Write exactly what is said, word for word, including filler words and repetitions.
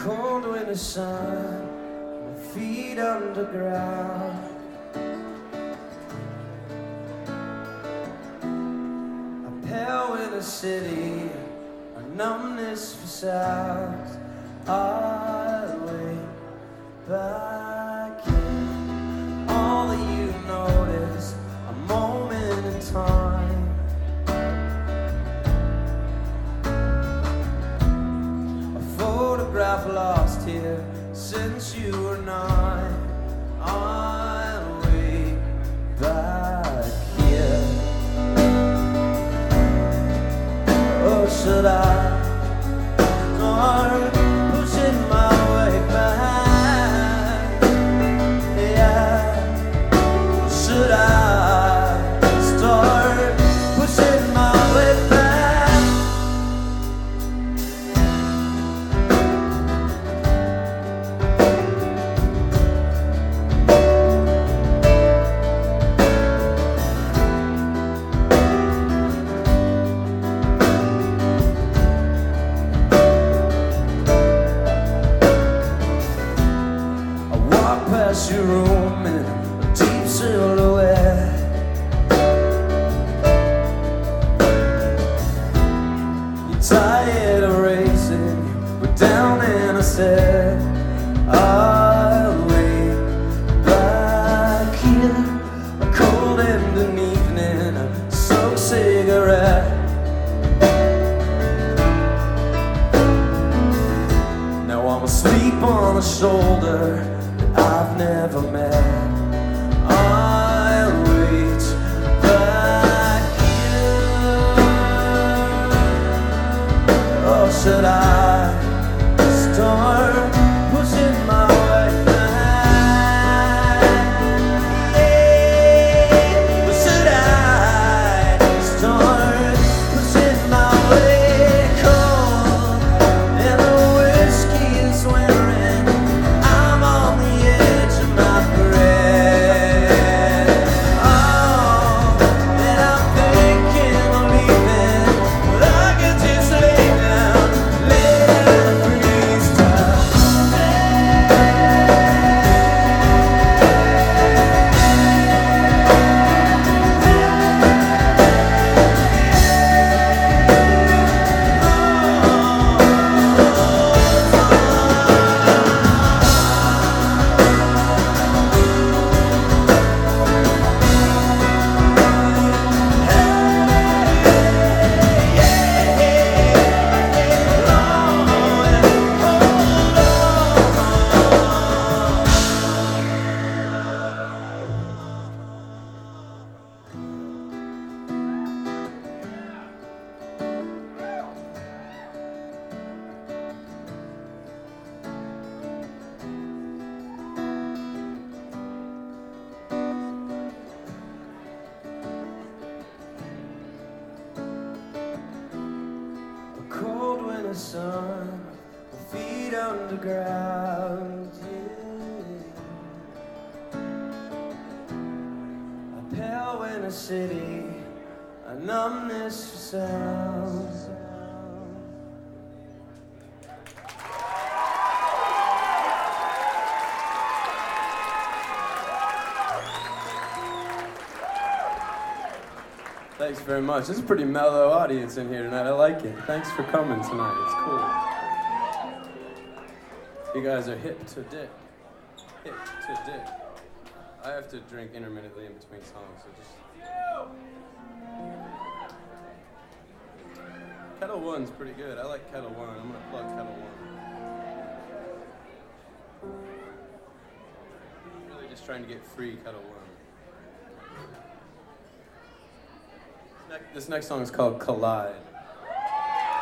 cold winter sun, my feet underground. A pale winter city, a numbness for sounds. I wait back in. All that you notice, a moment in time. A photograph lost here since you were nine. I'll wait back here. Or should I start pushing my way back? Yeah. Should I start pushing my way back? Past your room in a deep silhouette. You're tired of racing, we're down and I said I'll wait back here. A cold end of an evening, a soaked cigarette. Now I'm asleep on a shoulder I've never met. I'll wait back here. Or should I start pushing my way back? Yeah. Or should I start pushing my way cold? And the whiskey is wearing. Cold winter sun, my feet underground, yeah. A pale winter city, a numbness for sound. Thanks very much. This is a pretty mellow audience in here tonight. I like it. Thanks for coming tonight. It's cool. You guys are hip to dick. Hip to dick. I have to drink intermittently in between songs, so just... Kettle One's pretty good. I like Kettle One. I'm gonna plug Kettle One. Really just trying to get free Kettle One. This next song is called Collide.